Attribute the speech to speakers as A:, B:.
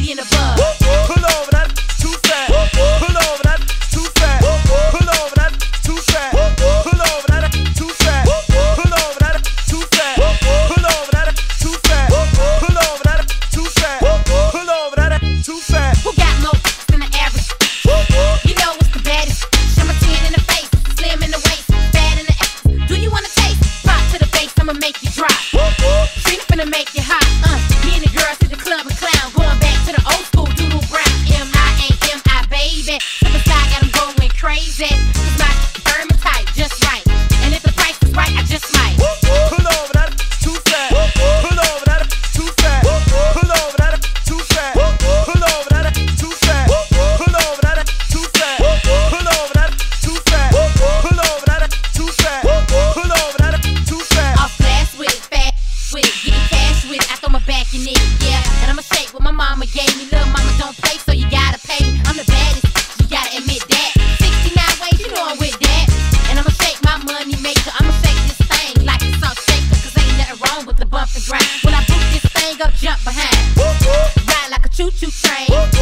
A: be in a buzz.
B: Pull over, that too fat. Pull over, that too fat. Pull over, that too fat. Pull over, that too fat. Pull over, that too fat. Pull over, that too fat. Pull over, that too fat. Pull over, that too fat.
A: Who got more than the average? You know what's the baddest? Number 10 in the face, slim in the waist, fat in the ass. Do you wanna taste? Pop to the face, I'ma make you drop. Treat finna make you hot. Me and the girls hit the club and clown, going back to the old school doodle brown. M.I.A.M.I. baby. Superstar got 'em going crazy. 'Cause my firm and tight, just right. And if the price is right, I just might.
B: Pull over, that too fat. Pull over, that too fat. Pull over, that too fat. Pull over, that too fat. Pull over, that too fat. Pull over, that too fat. Pull over, that too fat. Pull over, that too fat.
A: I'll flash with it, fast with it, getting cash with it. I throw my back in it, yeah. And I'ma shake what my mama gave me. Little mama don't play, so you gotta pay me. I'm the baddest, you gotta admit that. 69 ways, you know I'm with that. And I'ma shake my money maker. I'ma shake this thing like a salt shaker. 'Cause ain't nothing wrong with the bump and grind. When I boot this thing up, jump behind. Ride like a choo-choo train.